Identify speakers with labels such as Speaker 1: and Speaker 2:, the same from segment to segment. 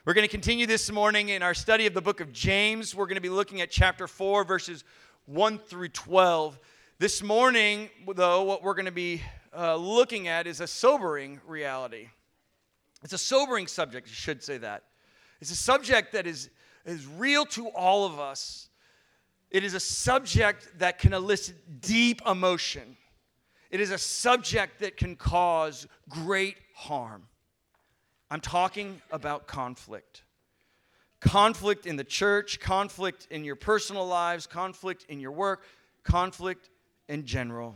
Speaker 1: We're going to continue this morning in our study of the book of James. We're going to be looking at chapter 4, verses 1 through 12. This morning, though, what we're going to be looking at is a sobering reality. It's a sobering subject, I should say that. It's a subject that is real to all of us. It is a subject that can elicit deep emotion. It is a subject that can cause great harm. I'm talking about conflict. Conflict in the church, conflict in your personal lives, conflict in your work, conflict in general.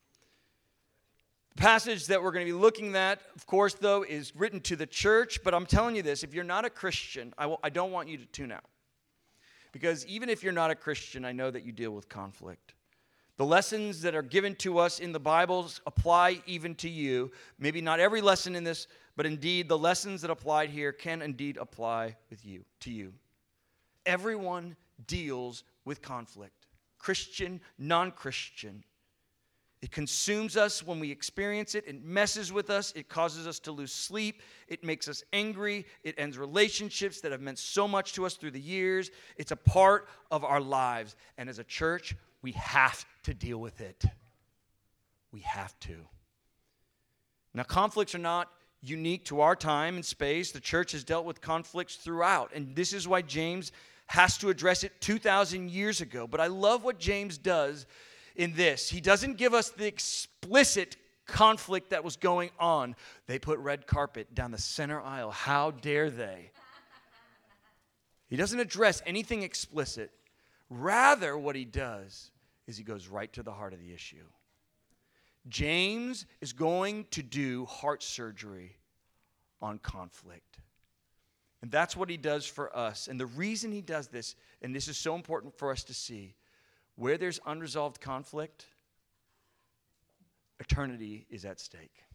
Speaker 1: The passage that we're going to be looking at, of course, though, is written to the church. But I'm telling you this, if you're not a Christian, I don't want you to tune out. Because even if you're not a Christian, I know that you deal with conflict. The lessons that are given to us in the Bibles apply even to you. Maybe not every lesson in this, but indeed the lessons that applied here can indeed apply to you. Everyone deals with conflict. Christian, non-Christian. It consumes us when we experience it. It messes with us. It causes us to lose sleep. It makes us angry. It ends relationships that have meant so much to us through the years. It's a part of our lives. And as a church, we have to deal with it. We have to. Now, conflicts are not unique to our time and space. The church has dealt with conflicts throughout. And this is why James has to address it 2,000 years ago. But I love what James does in this. He doesn't give us the explicit conflict that was going on. They put red carpet down the center aisle. How dare they? He doesn't address anything explicit. Rather, what he does is he goes right to the heart of the issue. James is going to do heart surgery on conflict. And that's what he does for us. And the reason he does this, and this is so important for us to see, where there's unresolved conflict, eternity is at stake.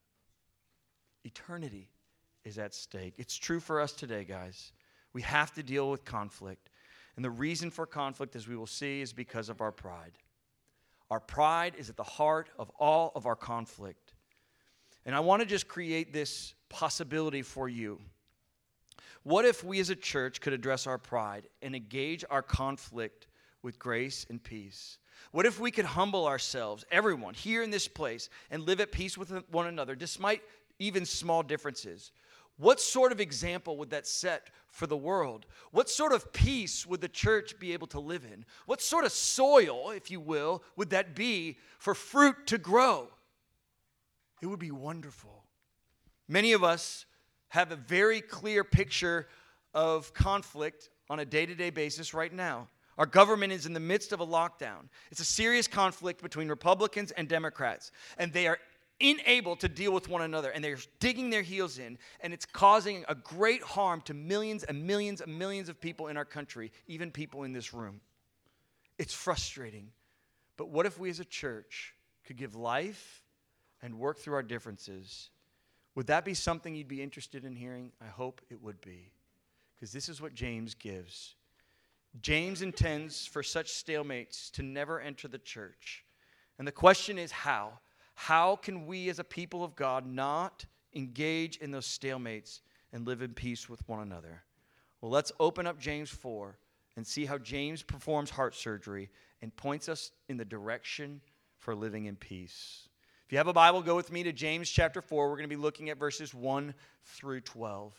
Speaker 1: Eternity is at stake. It's true for us today, guys. We have to deal with conflict. And the reason for conflict, as we will see, is because of our pride. Our pride is at the heart of all of our conflict. And I want to just create this possibility for you. What if we as a church could address our pride and engage our conflict with grace and peace? What if we could humble ourselves, everyone here in this place, and live at peace with one another, despite even small differences? What sort of example would that set for the world? What sort of peace would the church be able to live in? What sort of soil, if you will, would that be for fruit to grow? It would be wonderful. Many of us have a very clear picture of conflict on a day-to-day basis right now. Our government is in the midst of a lockdown. It's a serious conflict between Republicans and Democrats, and they are unable to deal with one another, and they're digging their heels in, and it's causing a great harm to millions and millions and millions of people in our country, even people in this room. It's frustrating. But what if we as a church could give life and work through our differences? Would that be something you'd be interested in hearing? I hope it would be, because this is what James gives. James intends for such stalemates to never enter the church. And the question is how? How can we as a people of God not engage in those stalemates and live in peace with one another? Well, let's open up James 4 and see how James performs heart surgery and points us in the direction for living in peace. If you have a Bible, go with me to James chapter 4. We're going to be looking at verses 1 through 12.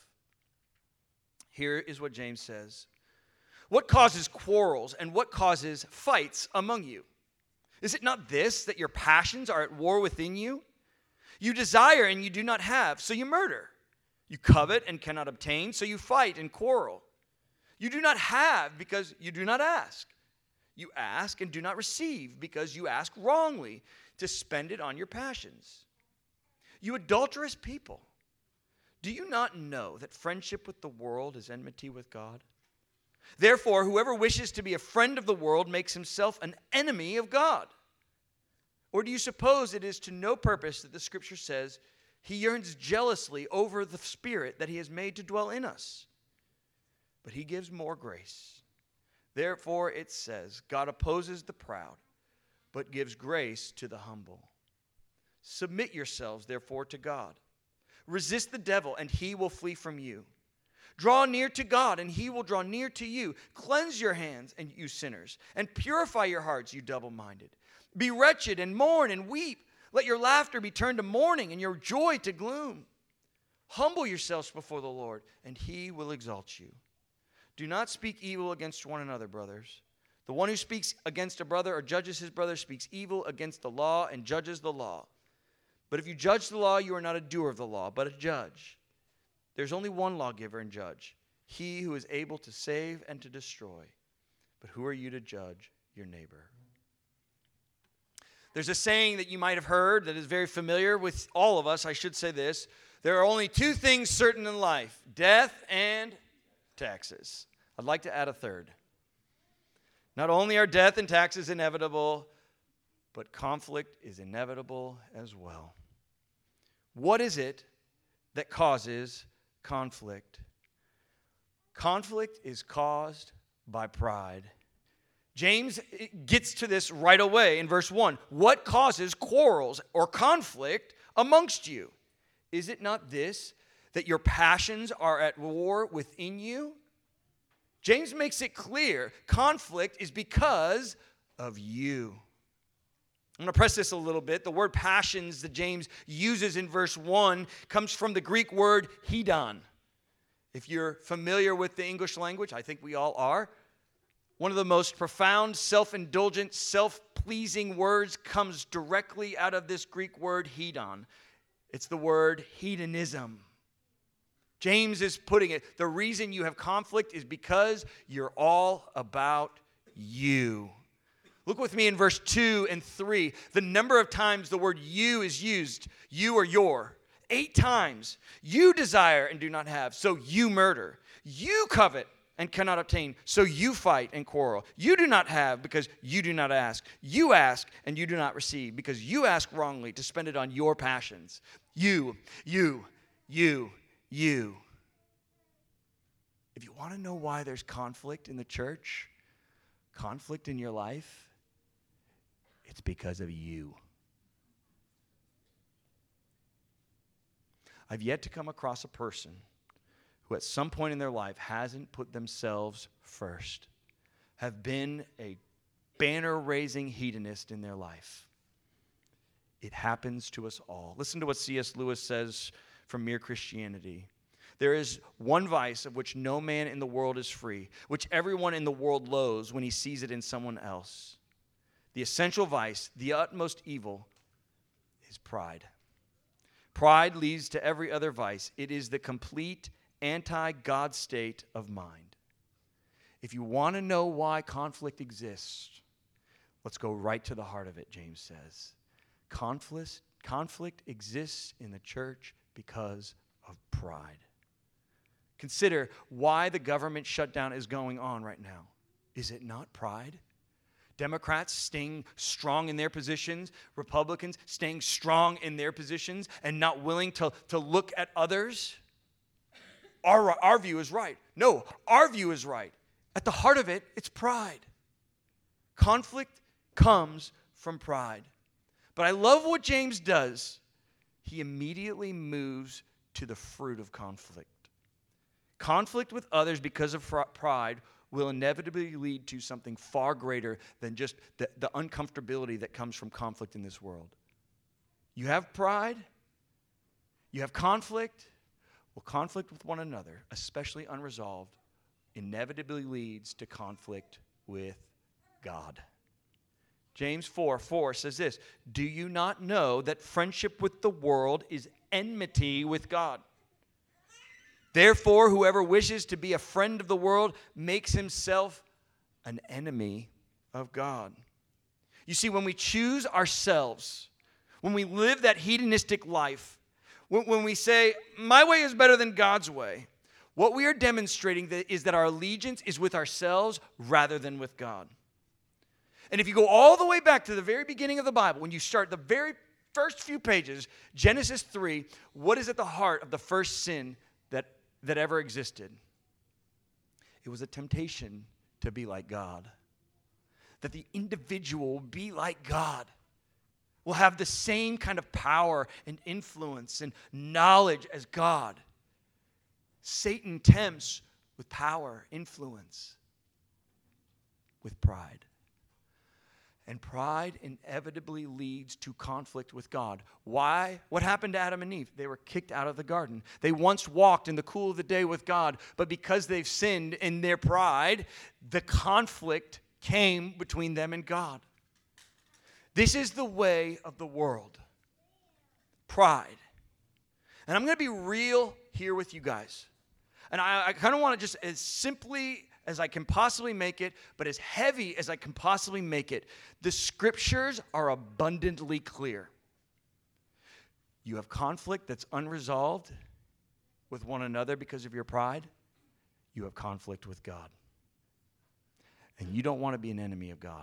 Speaker 1: Here is what James says. What causes quarrels and what causes fights among you? Is it not this, that your passions are at war within you? You desire and you do not have, so you murder. You covet and cannot obtain, so you fight and quarrel. You do not have because you do not ask. You ask and do not receive because you ask wrongly to spend it on your passions. You adulterous people, do you not know that friendship with the world is enmity with God? Therefore, whoever wishes to be a friend of the world makes himself an enemy of God. Or do you suppose it is to no purpose that the Scripture says he yearns jealously over the Spirit that he has made to dwell in us? But he gives more grace. Therefore, it says, God opposes the proud, but gives grace to the humble. Submit yourselves, therefore, to God. Resist the devil, and he will flee from you. Draw near to God, and he will draw near to you. Cleanse your hands, and you sinners, and purify your hearts, you double-minded. Be wretched, and mourn, and weep. Let your laughter be turned to mourning, and your joy to gloom. Humble yourselves before the Lord, and he will exalt you. Do not speak evil against one another, brothers. The one who speaks against a brother or judges his brother speaks evil against the law and judges the law. But if you judge the law, you are not a doer of the law, but a judge. There's only one lawgiver and judge, he who is able to save and to destroy. But who are you to judge your neighbor? There's a saying that you might have heard that is very familiar with all of us. I should say this. There are only two things certain in life, death and taxes. I'd like to add a third. Not only are death and taxes inevitable, but conflict is inevitable as well. What is it that causes conflict? Conflict is caused by pride. James gets to this right away in verse 1. What causes quarrels or conflict amongst you? Is it not this, that your passions are at war within you? James makes it clear conflict is because of you. I'm going to press this a little bit. The word passions that James uses in verse 1 comes from the Greek word hedon. If you're familiar with the English language, I think we all are. One of the most profound, self-indulgent, self-pleasing words comes directly out of this Greek word hedon. It's the word hedonism. James is putting it, the reason you have conflict is because you're all about you. Look with me in verse 2 and 3. The number of times the word you is used, you or your. 8 times. You desire and do not have, so you murder. You covet and cannot obtain, so you fight and quarrel. You do not have because you do not ask. You ask and you do not receive because you ask wrongly to spend it on your passions. You. If you want to know why there's conflict in the church, conflict in your life, it's because of you. I've yet to come across a person who at some point in their life hasn't put themselves first, have been a banner-raising hedonist in their life. It happens to us all. Listen to what C.S. Lewis says from Mere Christianity. There is one vice of which no man in the world is free, which everyone in the world loathes when he sees it in someone else. The essential vice, the utmost evil, is pride. Pride leads to every other vice. It is the complete anti-God state of mind. If you want to know why conflict exists, let's go right to the heart of it, James says. Conflict exists in the church because of pride. Consider why the government shutdown is going on right now. Is it not pride? Democrats staying strong in their positions, Republicans staying strong in their positions and not willing to look at others. Our view is right. No, our view is right. At the heart of it, it's pride. Conflict comes from pride. But I love what James does. He immediately moves to the fruit of conflict. Conflict with others because of pride will inevitably lead to something far greater than just the uncomfortability that comes from conflict in this world. You have pride, you have conflict. Well, conflict with one another, especially unresolved, inevitably leads to conflict with God. James 4:4 says this, do you not know that friendship with the world is enmity with God? Therefore, whoever wishes to be a friend of the world makes himself an enemy of God. You see, when we choose ourselves, when we live that hedonistic life, when we say, my way is better than God's way, what we are demonstrating is that our allegiance is with ourselves rather than with God. And if you go all the way back to the very beginning of the Bible, when you start the very first few pages, Genesis 3, what is at the heart of the first sin that ever existed? It was a temptation to be like God. That the individual will be like God. Will have the same kind of power and influence and knowledge as God. Satan tempts with power, influence, with pride. And pride inevitably leads to conflict with God. Why? What happened to Adam and Eve? They were kicked out of the garden. They once walked in the cool of the day with God, but because they've sinned in their pride, the conflict came between them and God. This is the way of the world. Pride. And I'm going to be real here with you guys. And I kind of want to just, as simply as I can possibly make it, but as heavy as I can possibly make it, the scriptures are abundantly clear. You have conflict that's unresolved with one another because of your pride. You have conflict with God. And you don't want to be an enemy of God.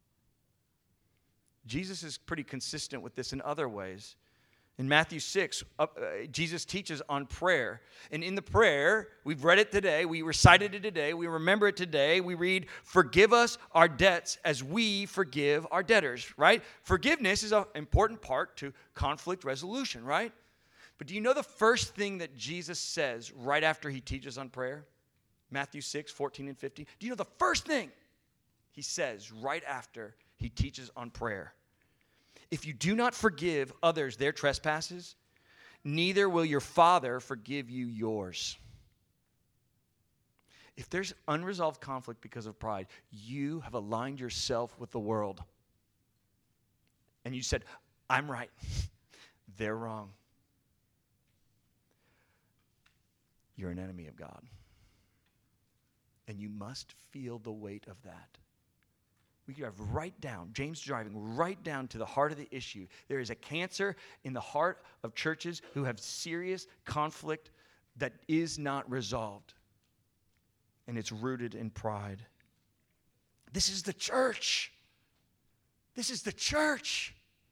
Speaker 1: Jesus is pretty consistent with this in other ways. In Matthew 6, Jesus teaches on prayer. And in the prayer, we've read it today, we recited it today, we remember it today. We read, forgive us our debts as we forgive our debtors, right? Forgiveness is an important part to conflict resolution, right? But do you know the first thing that Jesus says right after he teaches on prayer? Matthew 6, 14 and 15. Do you know the first thing he says right after he teaches on prayer? If you do not forgive others their trespasses, neither will your Father forgive you yours. If there's unresolved conflict because of pride, you have aligned yourself with the world. And you said, I'm right, they're wrong. You're an enemy of God. And you must feel the weight of that. We drive right down, James driving right down to the heart of the issue. There is a cancer in the heart of churches who have serious conflict that is not resolved. And it's rooted in pride. This is the church. This is the church.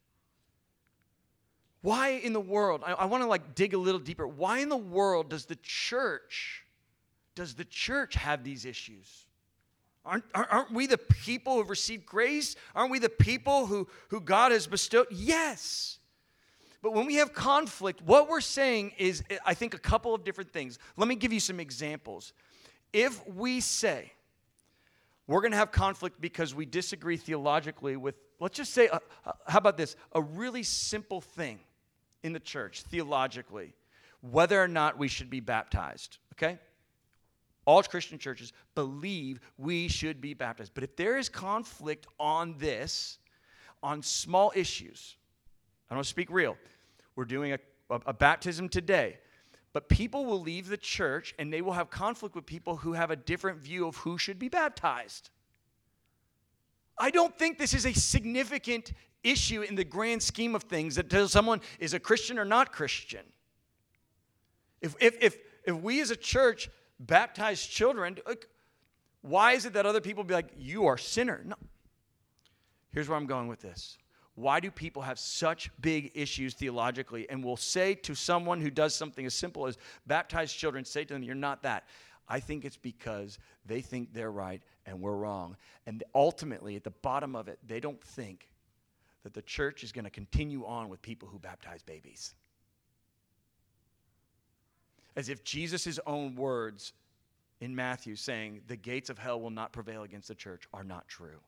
Speaker 1: Why in the world, I want to dig a little deeper. Why in the world does the church have these issues? Aren't we the people who have received grace? Aren't we the people who God has bestowed? Yes. But when we have conflict, what we're saying is, I think, a couple of different things. Let me give you some examples. If we say we're going to have conflict because we disagree theologically with, let's just say, how about this? A really simple thing in the church, theologically, whether or not we should be baptized, okay? All Christian churches believe we should be baptized. But if there is conflict on this, on small issues, I don't speak real. We're doing a baptism today. But people will leave the church and they will have conflict with people who have a different view of who should be baptized. I don't think this is a significant issue in the grand scheme of things that tells someone is a Christian or not Christian. If we as a church baptize children, why is it that other people be like, you are a sinner? No. Here's where I'm going with this. Why do people have such big issues theologically and will say to someone who does something as simple as baptize children, say to them, you're not that? I think it's because they think they're right and we're wrong. And ultimately, at the bottom of it, they don't think that the church is going to continue on with people who baptize babies. As if Jesus' own words in Matthew saying, the gates of hell will not prevail against the church, are not true.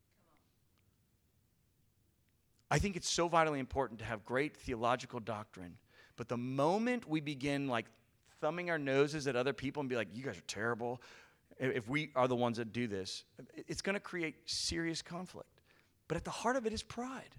Speaker 1: I think it's so vitally important to have great theological doctrine, but the moment we begin thumbing our noses at other people and be like, you guys are terrible, if we are the ones that do this, it's going to create serious conflict. But at the heart of it is pride.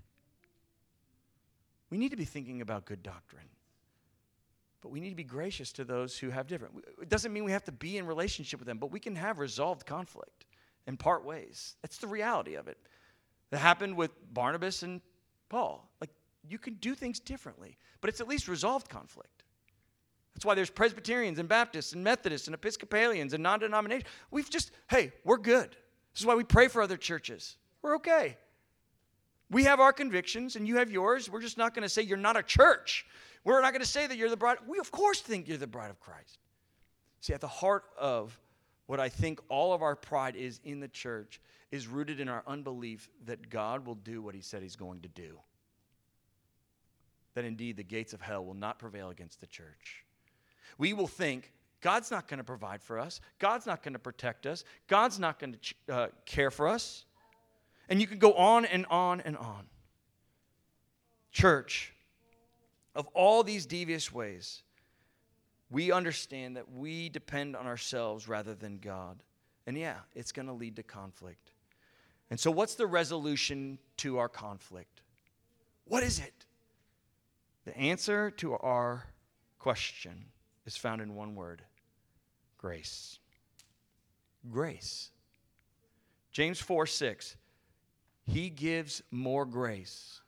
Speaker 1: We need to be thinking about good doctrine. But we need to be gracious to those who have different. It doesn't mean we have to be in relationship with them, but we can have resolved conflict and part ways. That's the reality of it. That happened with Barnabas and Paul. You can do things differently, but it's at least resolved conflict. That's why there's Presbyterians and Baptists and Methodists and Episcopalians and non-denominational. We're good. This is why we pray for other churches. We're okay. We have our convictions and you have yours. We're just not going to say you're not a church. We're not going to say that you're the bride. We, of course, think you're the bride of Christ. See, at the heart of what I think all of our pride is in the church is rooted in our unbelief that God will do what he said he's going to do. That indeed the gates of hell will not prevail against the church. We will think God's not going to provide for us. God's not going to protect us. God's not going to care for us. And you can go on and on and on. Church, of all these devious ways, we understand that we depend on ourselves rather than God. And yeah, it's going to lead to conflict. And so what's the resolution to our conflict? What is it? The answer to our question is found in one word: grace. Grace. James 4:6. He gives more grace.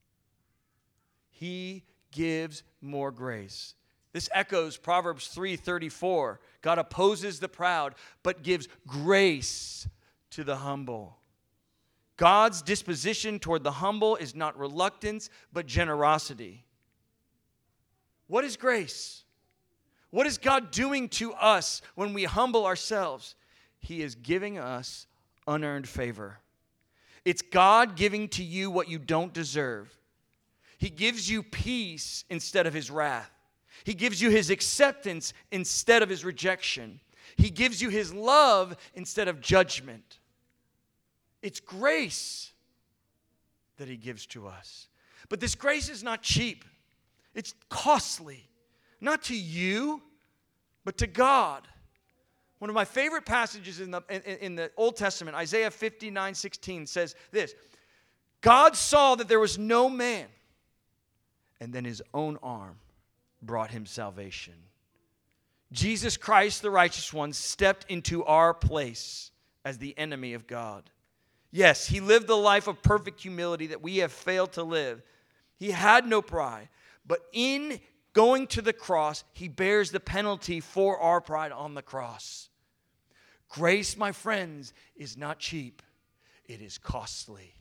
Speaker 1: He gives more grace. This echoes Proverbs 3:34. God opposes the proud, but gives grace to the humble. God's disposition toward the humble is not reluctance, but generosity. What is grace? What is God doing to us when we humble ourselves? He is giving us unearned favor. It's God giving to you what you don't deserve. He gives you peace instead of his wrath. He gives you his acceptance instead of his rejection. He gives you his love instead of judgment. It's grace that he gives to us. But this grace is not cheap. It's costly. Not to you, but to God. One of my favorite passages in the Old Testament, Isaiah 59:16, says this: God saw that there was no man, and then his own arm brought him salvation. Jesus Christ, the righteous one, stepped into our place as the enemy of God. Yes, he lived the life of perfect humility that we have failed to live. He had no pride, but in going to the cross, he bears the penalty for our pride on the cross. Grace, my friends, is not cheap. It is costly.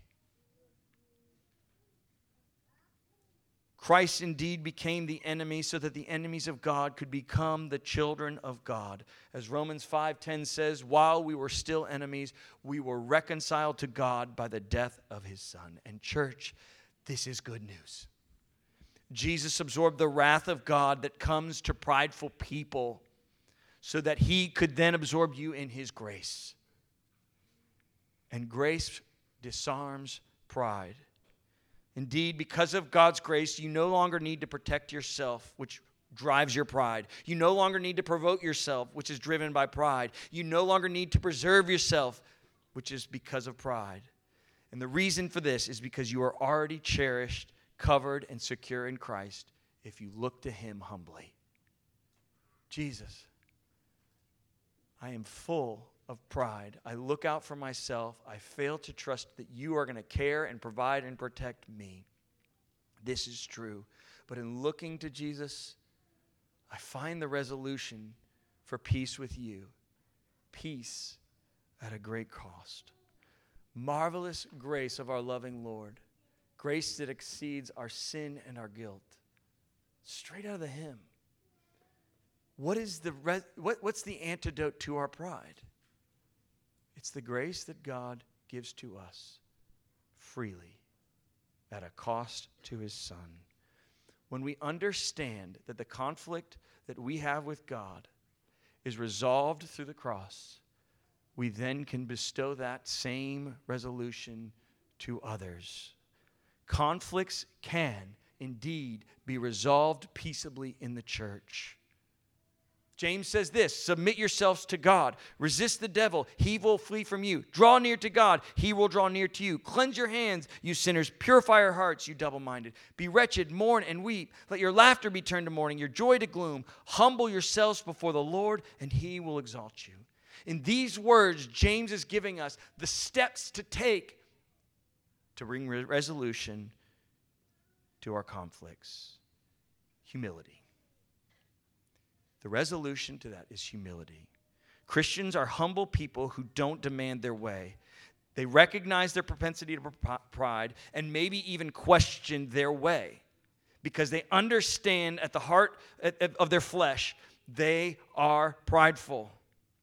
Speaker 1: Christ indeed became the enemy so that the enemies of God could become the children of God. As Romans 5:10 says, while we were still enemies, we were reconciled to God by the death of his Son. And church, this is good news. Jesus absorbed the wrath of God that comes to prideful people so that he could then absorb you in his grace. And grace disarms pride. Indeed, because of God's grace, you no longer need to protect yourself, which drives your pride. You no longer need to provoke yourself, which is driven by pride. You no longer need to preserve yourself, which is because of pride. And the reason for this is because you are already cherished, covered, and secure in Christ if you look to him humbly. Jesus, I am full of pride. I look out for myself. I fail to trust that you are going to care and provide and protect me. This is true. But in looking to Jesus, I find the resolution for peace with you. Peace at a great cost. Marvelous grace of our loving Lord. Grace that exceeds our sin and our guilt. Straight out of the hymn. What's the antidote to our pride? It's the grace that God gives to us freely at a cost to his Son. When we understand that the conflict that we have with God is resolved through the cross, we then can bestow that same resolution to others. Conflicts can indeed be resolved peaceably in the church. James says this: submit yourselves to God. Resist the devil. He will flee from you. Draw near to God. He will draw near to you. Cleanse your hands, you sinners. Purify your hearts, you double-minded. Be wretched, mourn, and weep. Let your laughter be turned to mourning, your joy to gloom. Humble yourselves before the Lord, and he will exalt you. In these words, James is giving us the steps to take to bring resolution to our conflicts. Humility. The resolution to that is humility. Christians are humble people who don't demand their way. They recognize their propensity to pride and maybe even question their way because they understand at the heart of their flesh they are prideful.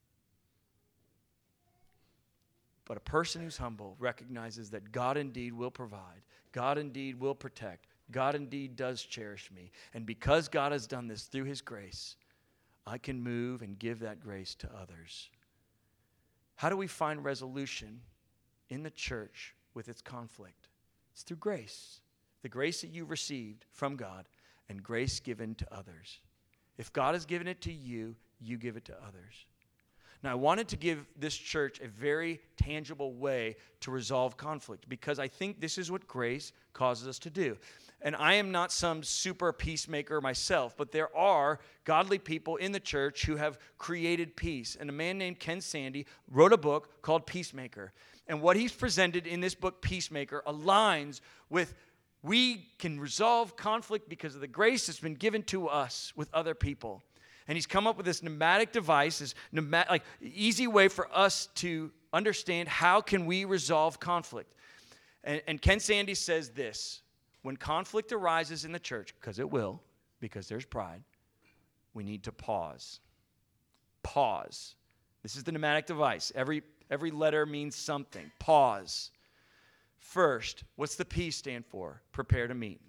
Speaker 1: But a person who's humble recognizes that God indeed will provide. God indeed will protect. God indeed does cherish me. And because God has done this through his grace, I can move and give that grace to others. How do we find resolution in the church with its conflict? It's through grace. The grace that you received from God and grace given to others. If God has given it to you, you give it to others. Now, I wanted to give this church a very tangible way to resolve conflict because I think this is what grace causes us to do. And I am not some super peacemaker myself, but there are godly people in the church who have created peace. And a man named Ken Sande wrote a book called Peacemaker. And what he's presented in this book, Peacemaker, aligns with we can resolve conflict because of the grace that's been given to us with other people. And he's come up with this pneumatic device, this easy way for us to understand how can we resolve conflict. And Ken Sande says this: when conflict arises in the church, because it will, because there's pride, we need to pause. Pause. This is the pneumatic device. Every letter means something. Pause. First, what's the P stand for? Prepare to meet.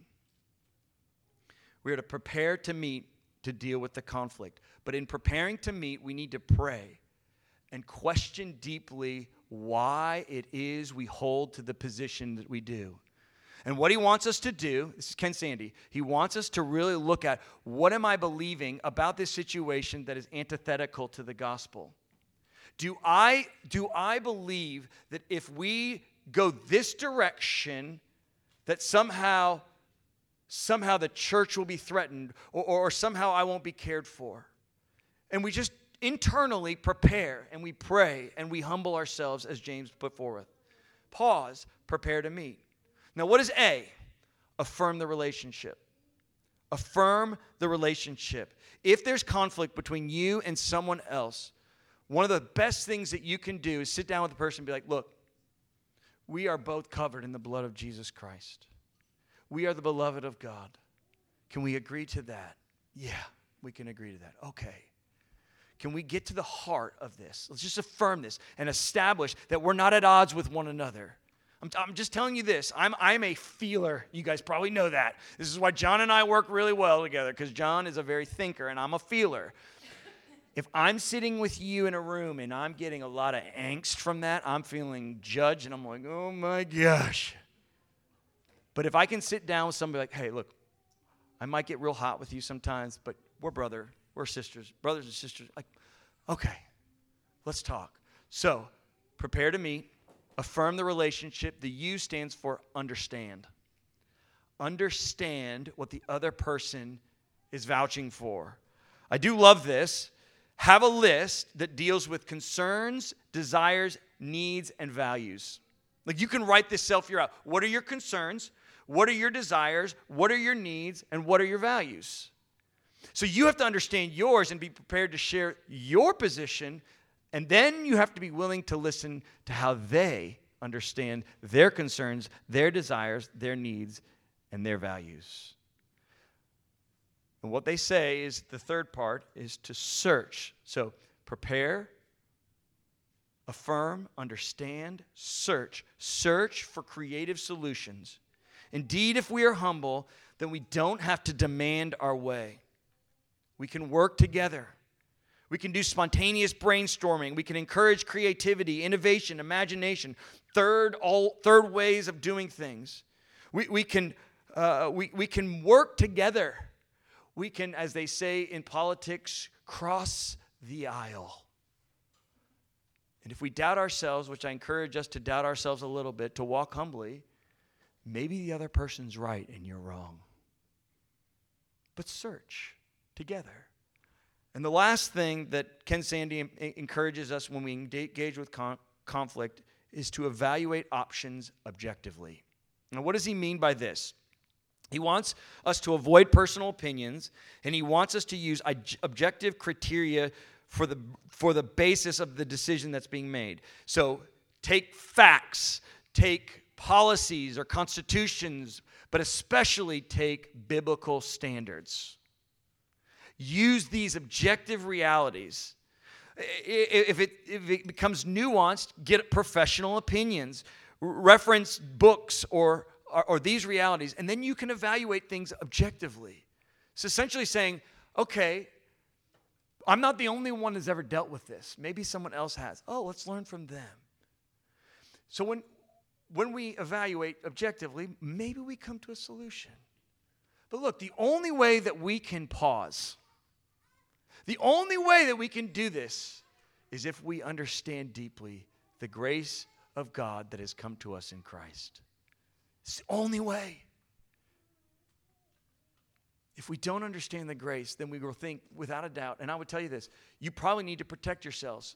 Speaker 1: We are to prepare to meet to deal with the conflict. But in preparing to meet, we need to pray and question deeply why it is we hold to the position that we do. And what he wants us to do, this is Ken Sande, he wants us to really look at what am I believing about this situation that is antithetical to the gospel? Do I believe that if we go this direction, that somehow the church will be threatened or somehow I won't be cared for? And we just internally prepare and we pray and we humble ourselves as James put forth. Pause, prepare to meet. Now what is A? Affirm the relationship. Affirm the relationship. If there's conflict between you and someone else, one of the best things that you can do is sit down with the person and be like, look, we are both covered in the blood of Jesus Christ. We are the beloved of God. Can we agree to that? Yeah, we can agree to that. Okay. Can we get to the heart of this? Let's just affirm this and establish that we're not at odds with one another. I'm just telling you this. I'm a feeler. You guys probably know that. This is why John and I work really well together, because John is a very thinker and I'm a feeler. If I'm sitting with you in a room and I'm getting a lot of angst from that, I'm feeling judged and I'm like, oh my gosh. But if I can sit down with somebody like, hey, look, I might get real hot with you sometimes, but we're sisters, brothers and sisters. Like, okay, let's talk. So, prepare to meet, affirm the relationship. The U stands for understand. Understand what the other person is vouching for. I do love this. Have a list that deals with concerns, desires, needs, and values. Like you can write this self-year out. What are your concerns? What are your desires? What are your needs? And what are your values? So you have to understand yours and be prepared to share your position. And then you have to be willing to listen to how they understand their concerns, their desires, their needs, and their values. And what they say is the third part is to search. So prepare, affirm, understand, search. Search for creative solutions. Indeed, if we are humble, then we don't have to demand our way. We can work together. We can do spontaneous brainstorming. We can encourage creativity, innovation, imagination, third ways of doing things. We can work together. We can, as they say in politics, cross the aisle. And if we doubt ourselves, which I encourage us to doubt ourselves a little bit, to walk humbly, maybe the other person's right and you're wrong. But search together. And the last thing that Ken Sande encourages us when we engage with conflict is to evaluate options objectively. Now, what does he mean by this? He wants us to avoid personal opinions, and he wants us to use objective criteria for the basis of the decision that's being made. So take facts, take policies or constitutions, but especially take biblical standards. Use these objective realities. If it becomes nuanced, get professional opinions, reference books or these realities, and then you can evaluate things objectively. It's essentially saying, okay, I'm not the only one that's ever dealt with this. Maybe someone else has. Oh, let's learn from them. So when we evaluate objectively, maybe we come to a solution. But look, the only way that we can pause, the only way that we can do this is if we understand deeply the grace of God that has come to us in Christ. It's the only way. If we don't understand the grace, then we will think without a doubt, and I would tell you this, you probably need to protect yourselves.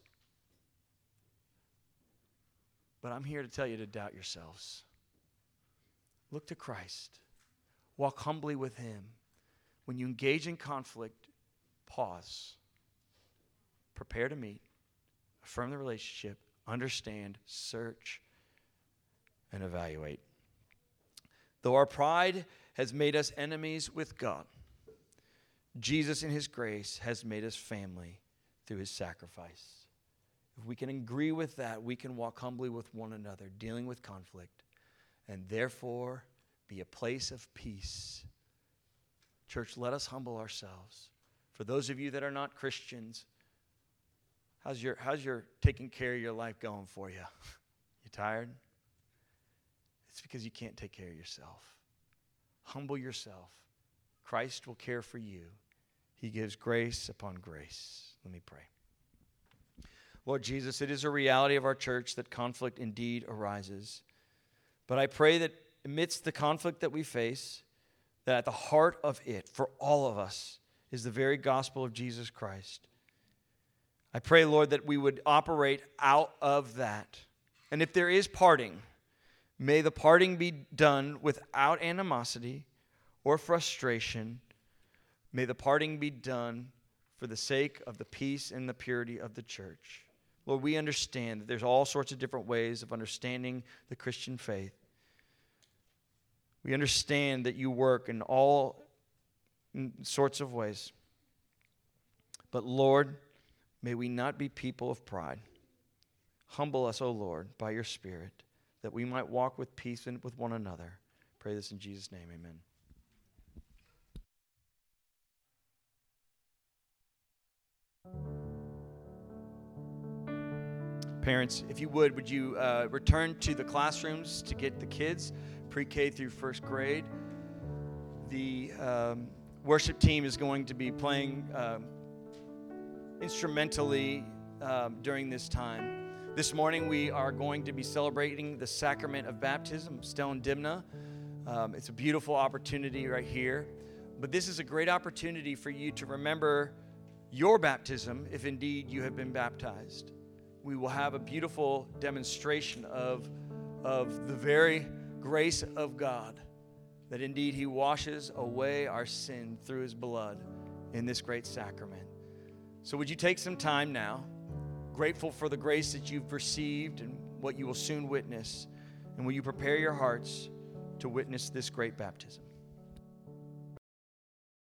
Speaker 1: But I'm here to tell you to doubt yourselves. Look to Christ. Walk humbly with Him. When you engage in conflict, pause. Prepare to meet. Affirm the relationship. Understand, search, and evaluate. Though our pride has made us enemies with God, Jesus in His grace has made us family through His sacrifice. If we can agree with that, we can walk humbly with one another, dealing with conflict, and therefore be a place of peace. Church, let us humble ourselves. For those of you that are not Christians, how's your taking care of your life going for you? You tired? It's because you can't take care of yourself. Humble yourself. Christ will care for you. He gives grace upon grace. Let me pray. Lord Jesus, it is a reality of our church that conflict indeed arises. But I pray that amidst the conflict that we face, that at the heart of it, for all of us, is the very gospel of Jesus Christ. I pray, Lord, that we would operate out of that. And if there is parting, may the parting be done without animosity or frustration. May the parting be done for the sake of the peace and the purity of the church. Lord, we understand that there's all sorts of different ways of understanding the Christian faith. We understand that you work in all sorts of ways. But Lord, may we not be people of pride. Humble us, O Lord, by your Spirit, that we might walk with peace and with one another. Pray this in Jesus' name, amen. Parents, if you would you return to the classrooms to get the kids, pre-K through first grade. The worship team is going to be playing instrumentally during this time. This morning we are going to be celebrating the sacrament of baptism, Stellan Dimna. It's a beautiful opportunity right here. But this is a great opportunity for you to remember your baptism if indeed you have been baptized. We will have a beautiful demonstration of the very grace of God, that indeed He washes away our sin through His blood in this great sacrament. So would you take some time now, grateful for the grace that you've received and what you will soon witness, and will you prepare your hearts to witness this great baptism?